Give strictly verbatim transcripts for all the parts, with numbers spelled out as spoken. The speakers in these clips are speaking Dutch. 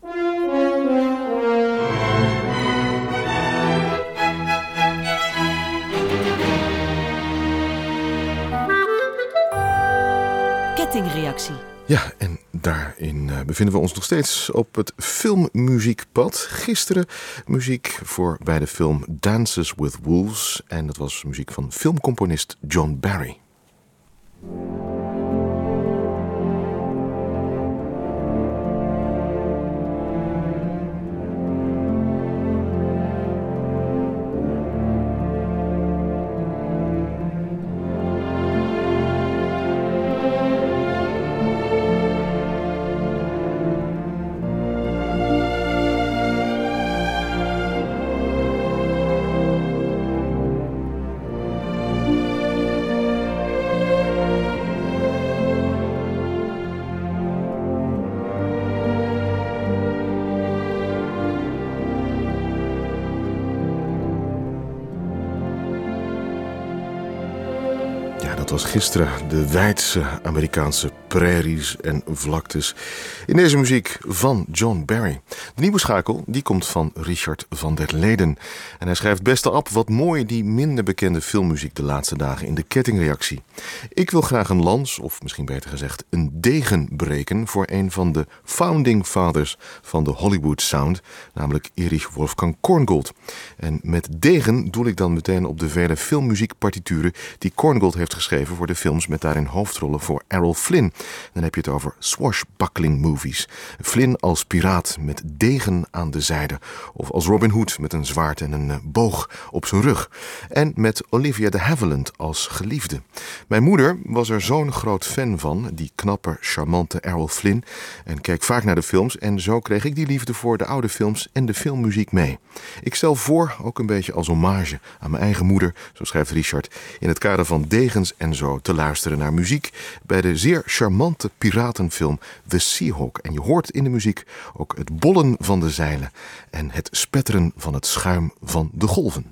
Kettingreactie. Ja, en daarin uh, bevinden we ons nog steeds op het filmmuziekpad. Gisteren muziek voor bij de film Dances with Wolves. En dat was muziek van filmcomponist John Barry. Dat was gisteren de wijdse Amerikaanse prairies en vlaktes in deze muziek van John Barry. De nieuwe schakel die komt van Richard van der Leden. En hij schrijft beste Ab, wat mooi die minder bekende filmmuziek de laatste dagen in de kettingreactie. Ik wil graag een lans, of misschien beter gezegd een degen breken voor een van de founding fathers van de Hollywood sound, namelijk Erich Wolfgang Korngold. En met degen doel ik dan meteen op de vele filmmuziekpartituren die Korngold heeft geschreven voor de films met daarin hoofdrollen voor Errol Flynn. Dan heb je het over swashbuckling movies. Flynn als piraat met degen aan de zijde. Of als Robin Hood met een zwaard en een boog op zijn rug. En met Olivia de Havilland als geliefde. Mijn moeder was er zo'n groot fan van, die knappe, charmante Errol Flynn. En keek vaak naar de films en zo kreeg ik die liefde voor de oude films en de filmmuziek mee. Ik stel voor, ook een beetje als hommage aan mijn eigen moeder, zo schrijft Richard, in het kader van degens en zo te luisteren naar muziek bij de zeer charmante piratenfilm The Seahawk. En je hoort in de muziek ook het bollen van de zeilen en het spetteren van het schuim van de golven.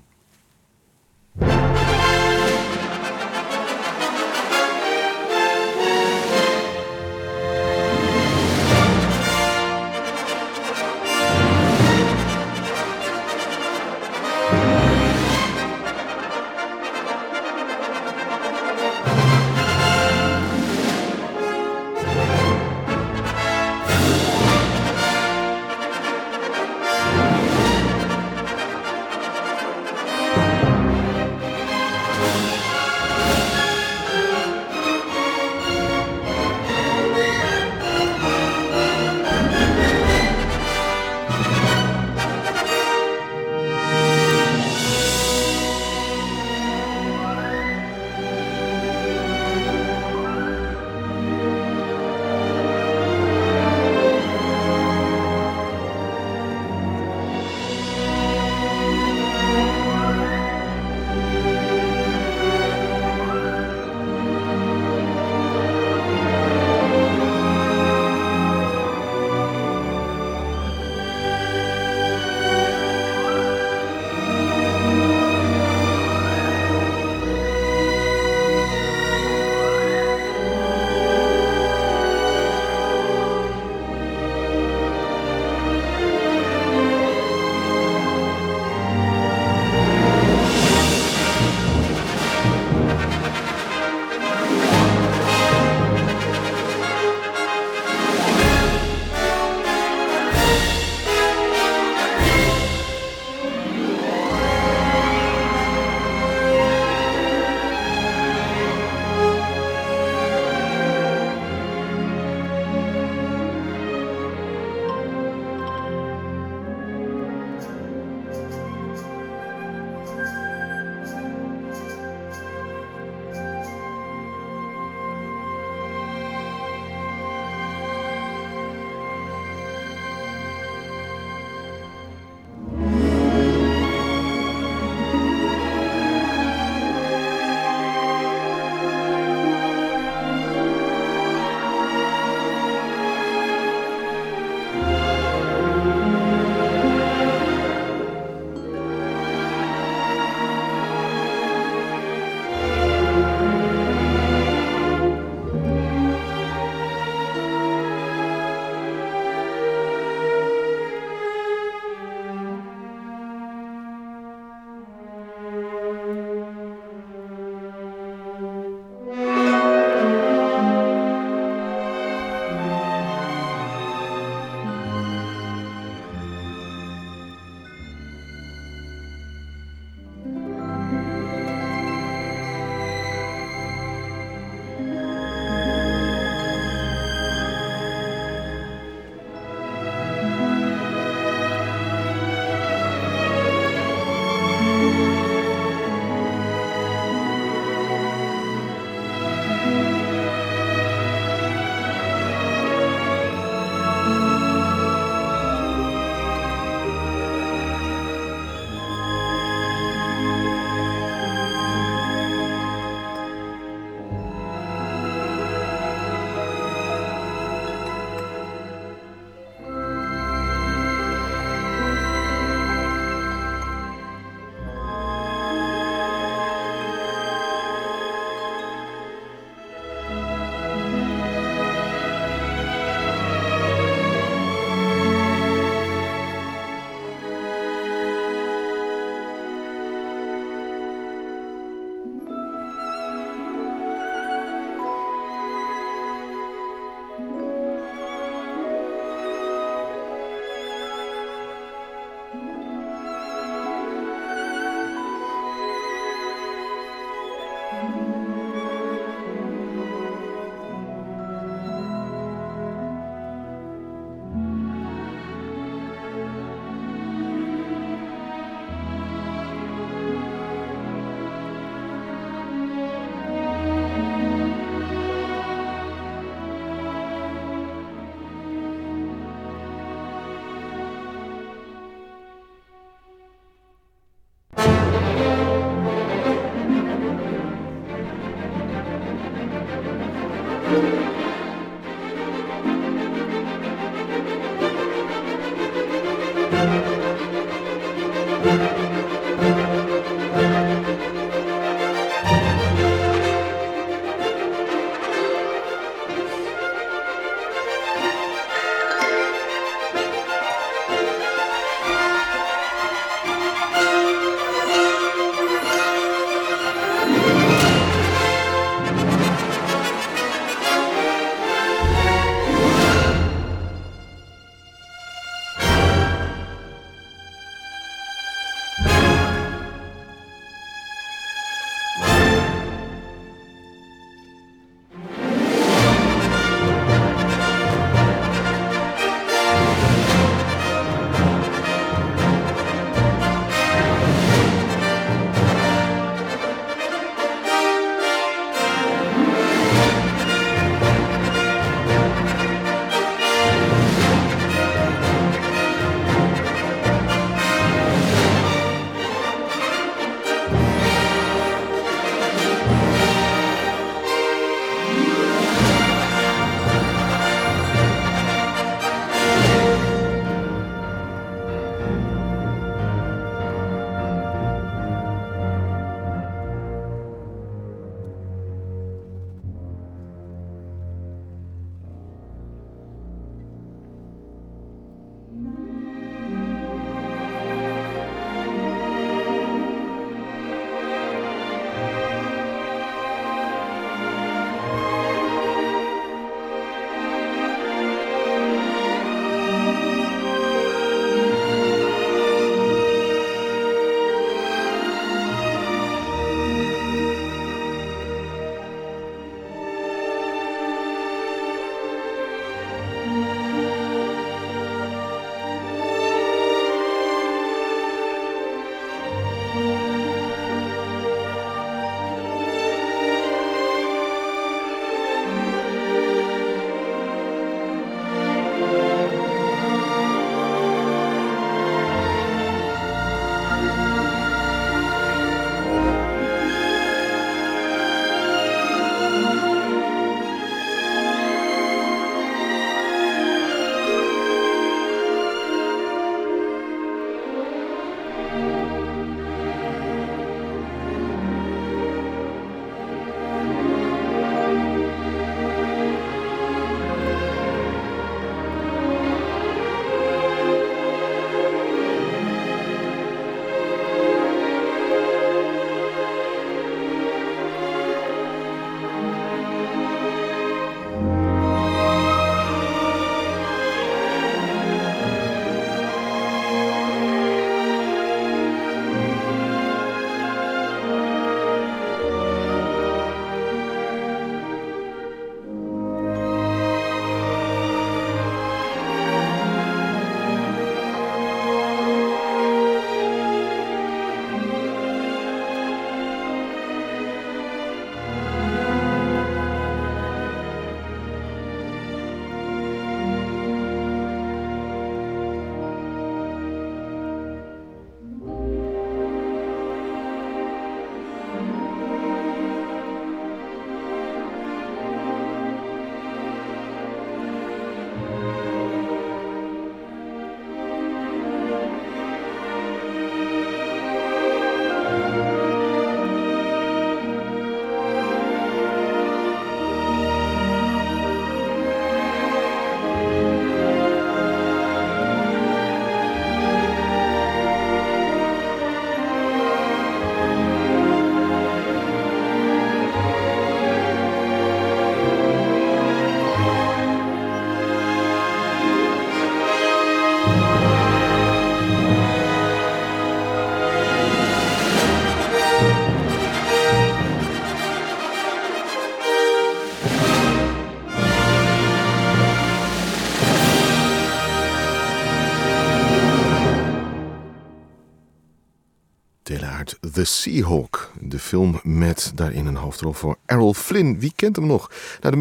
The Seahawk, de film met daarin een hoofdrol voor Errol Flynn. Wie kent hem nog? Nou, de muziek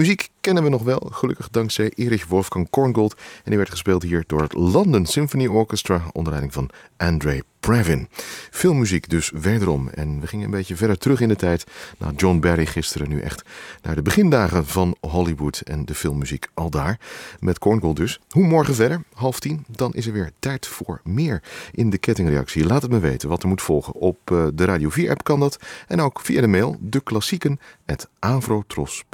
kennen we nog wel, gelukkig dankzij Erich Wolfgang Korngold. En die werd gespeeld hier door het London Symphony Orchestra onder leiding van Andre Previn. Veel muziek dus wederom. En we gingen een beetje verder terug in de tijd naar John Barry gisteren, nu echt naar de begindagen van Hollywood en de filmmuziek aldaar. Met Korngold dus. Hoe morgen verder? Half tien. Dan is er weer tijd voor meer in de kettingreactie. Laat het me weten wat er moet volgen. Op de Radio vier app kan dat. En ook via de mail deklassieken apenstaartje avrotros